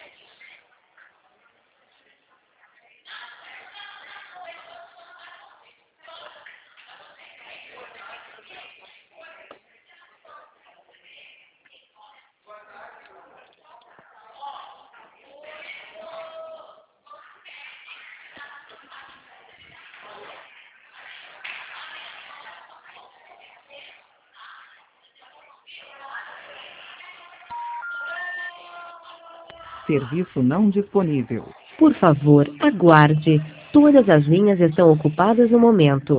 Serviço não disponível. Por favor, aguarde. Todas as linhas estão ocupadas no momento.